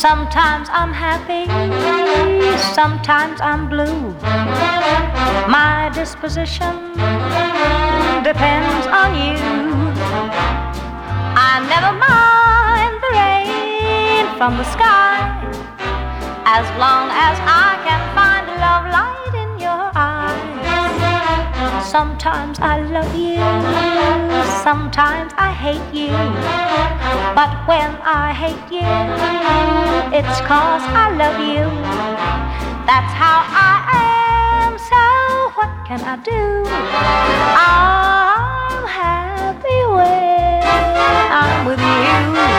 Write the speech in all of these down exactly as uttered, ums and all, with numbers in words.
Sometimes I'm happy, sometimes I'm blue. My disposition depends on you. I never mind the rain from the sky, as long as I can find a love light in your eyes. Sometimes I love you, sometimes I hate you. But when I hate you, it's 'cause I love you. That's how I am, so what can I do? I'm happy when I'm with you.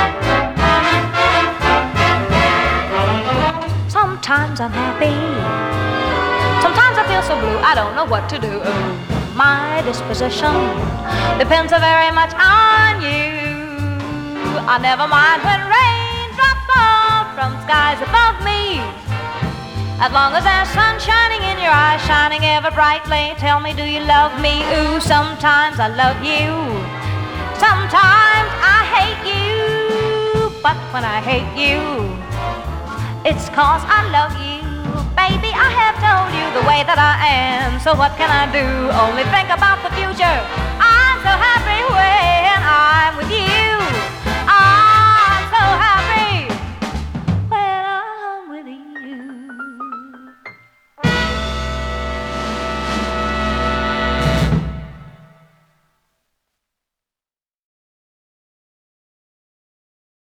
Sometimes I'm happy, sometimes I feel so blue, I don't know what to do. My disposition depends so very much on you. I never mind when raindrops fall from skies above me, as long as there's sun shining in your eyes, shining ever brightly. Tell me, do you love me? Ooh, sometimes I love you, sometimes I hate you. But when I hate you, it's 'cause I love you. Baby, I have told you the way that I am, so what can I do? Only think about the future. I'm so happy when